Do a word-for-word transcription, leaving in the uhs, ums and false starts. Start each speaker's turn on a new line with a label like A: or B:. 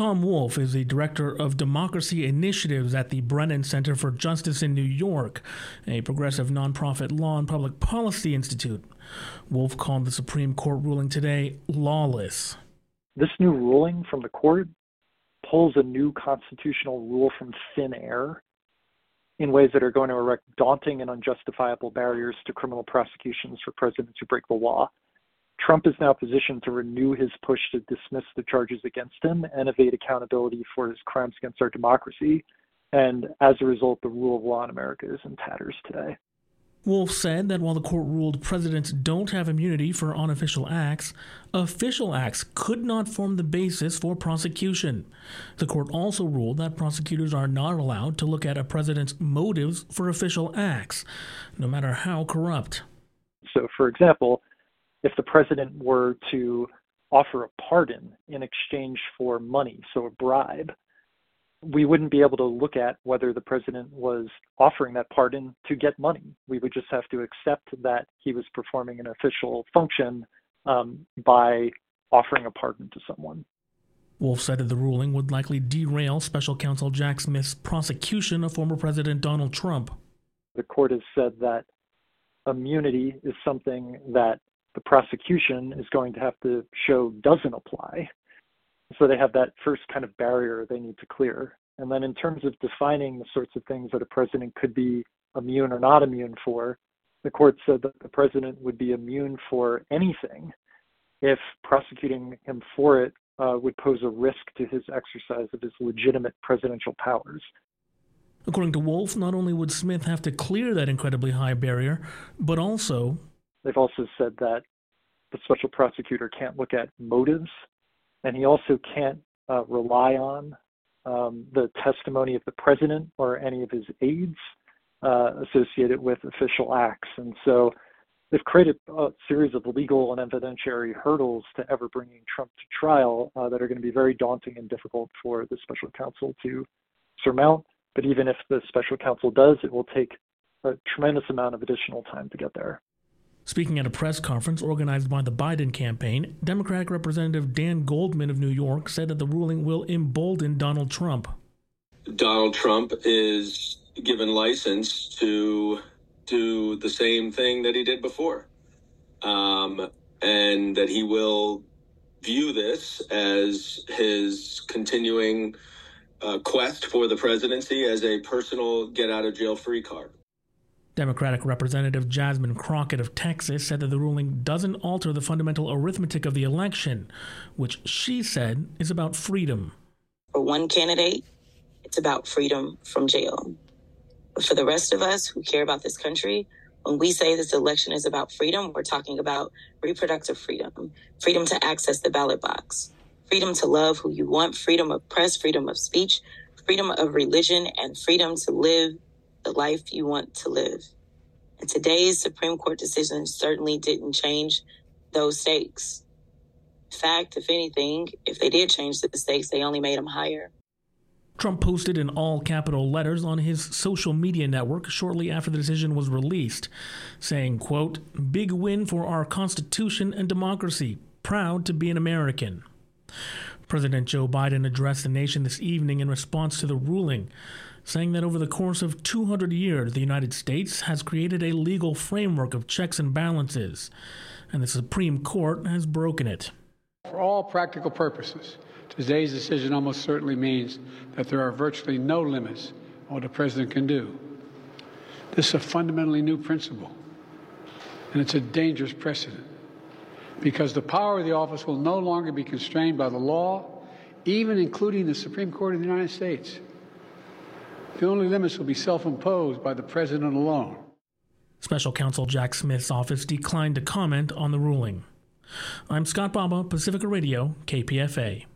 A: Tom Wolf is the director of democracy initiatives at the Brennan Center for Justice in New York, a progressive nonprofit law and public policy institute. Wolf called the Supreme Court ruling today lawless.
B: This new ruling from the court pulls a new constitutional rule from thin air in ways that are going to erect daunting and unjustifiable barriers to criminal prosecutions for presidents who break the law. Trump is now positioned to renew his push to dismiss the charges against him and evade accountability for his crimes against our democracy. And as a result, the rule of law in America is in tatters today.
A: Wolf said that while the court ruled presidents don't have immunity for unofficial acts, official acts could not form the basis for prosecution. The court also ruled that prosecutors are not allowed to look at a president's motives for official acts, no matter how corrupt.
B: So, for example, if the president were to offer a pardon in exchange for money, so a bribe, we wouldn't be able to look at whether the president was offering that pardon to get money. We would just have to accept that he was performing an official function um, by offering a pardon to someone.
A: Wolf said that the ruling would likely derail Special Counsel Jack Smith's prosecution of former President Donald Trump.
B: The court has said that immunity is something that the prosecution is going to have to show doesn't apply. So they have that first kind of barrier they need to clear. And then in terms of defining the sorts of things that a president could be immune or not immune for, the court said that the president would be immune for anything if prosecuting him for it uh, would pose a risk to his exercise of his legitimate presidential powers.
A: According to Wolf, not only would Smith have to clear that incredibly high barrier, but also...
B: They've also said that the special prosecutor can't look at motives, and he also can't uh, rely on um, the testimony of the president or any of his aides uh, associated with official acts. And so they've created a series of legal and evidentiary hurdles to ever bringing Trump to trial uh, that are going to be very daunting and difficult for the special counsel to surmount. But even if the special counsel does, it will take a tremendous amount of additional time to get there.
A: Speaking at a press conference organized by the Biden campaign, Democratic Representative Dan Goldman of New York said that the ruling will embolden Donald Trump.
C: Donald Trump is given license to do the same thing that he did before, um, and that he will view this as his continuing uh, quest for the presidency as a personal get-out-of-jail-free card.
A: Democratic Representative Jasmine Crockett of Texas said that the ruling doesn't alter the fundamental arithmetic of the election, which she said is about freedom.
D: For one candidate, it's about freedom from jail. But for the rest of us who care about this country, when we say this election is about freedom, we're talking about reproductive freedom, freedom to access the ballot box, freedom to love who you want, freedom of press, freedom of speech, freedom of religion, and freedom to live the life you want to live. And today's Supreme Court decision certainly didn't change those stakes. In fact, if anything, if they did change the stakes, they only made them higher.
A: Trump posted in all capital letters on his social media network shortly after the decision was released, saying, quote, "Big win for our Constitution and democracy. Proud to be an American." President Joe Biden addressed the nation this evening in response to the ruling, saying that over the course of two hundred years, the United States has created a legal framework of checks and balances, and the Supreme Court has broken it.
E: For all practical purposes, today's decision almost certainly means that there are virtually no limits on what a president can do. This is a fundamentally new principle, and it's a dangerous precedent, because the power of the office will no longer be constrained by the law, even including the Supreme Court of the United States. The only limits will be self-imposed by the president alone.
A: Special Counsel Jack Smith's office declined to comment on the ruling. I'm Scott Baba, Pacifica Radio, K P F A.